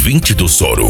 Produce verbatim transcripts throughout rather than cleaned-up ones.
ouvinte do Soro.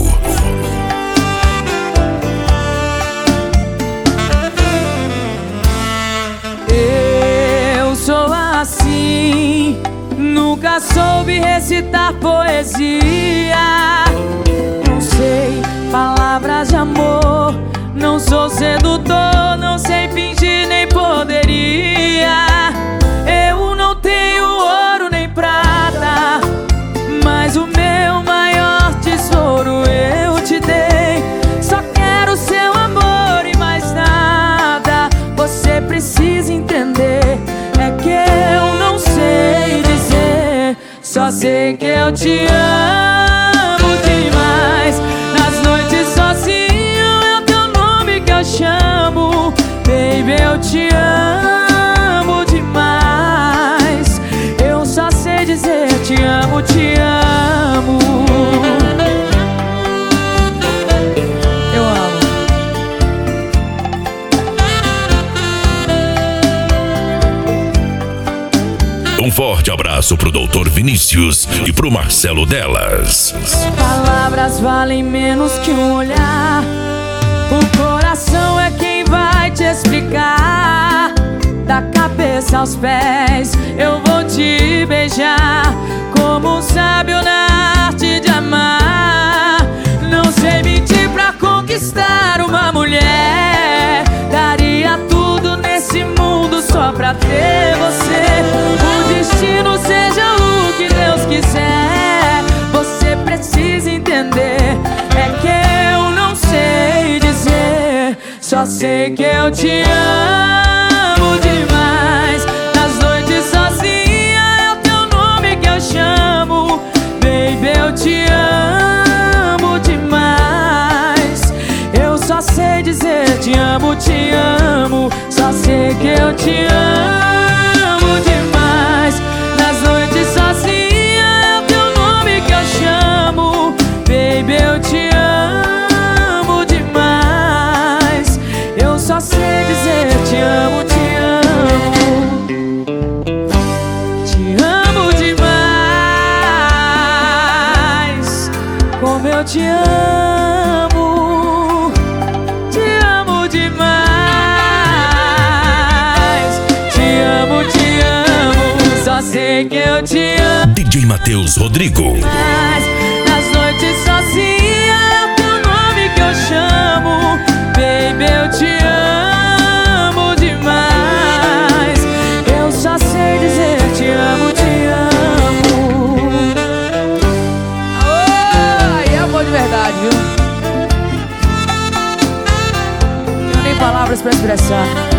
Eu sou assim, nunca soube recitar poesia. Não sei palavras de amor, não sou sedutor, não sei fingir nem poderia. Eu não tenho ouro nem prata, mas o meu maior tesouro eu te dei. Só quero seu amor e mais nada. Você precisa entender, é que eu não sei dizer. Só sei que eu te amo demais. Nas noites sozinho é o teu nome que eu chamo. Baby, eu te amo demais. Eu só sei dizer te amo, te amo. Eu amo. Um forte abraço pro doutor Vinícius e pro Marcelo Delas. Palavras valem menos que um olhar. O coração é quem vai te explicar. Da cabeça aos pés eu vou te beijar, como um sábio na arte de amar. Não sei mentir pra conquistar uma mulher. Daria tudo nesse mundo só pra ter você. O destino seja o que Deus quiser. Você precisa entender, é que eu não sei dizer. Só sei que eu te amo demais. Nas noites sozinha é o teu nome que eu chamo. Baby, eu te amo demais. Eu só sei dizer te amo, te amo. Só sei que eu te amo demais. Nas noites sozinha é o teu nome que eu chamo. Baby, eu te amo demais. Eu só sei dizer te amo, te amo. Te amo demais. Como eu te amo. Te amo demais. Te amo, te amo. Só sei que eu te amo. D J Matheus Rodrigo. Nas noites sozinha é o teu nome que eu chamo. Baby, eu te amo demais. Eu só sei dizer te amo, te amo. Oh, e amor de verdade, viu? Não tenho nem palavras pra expressar.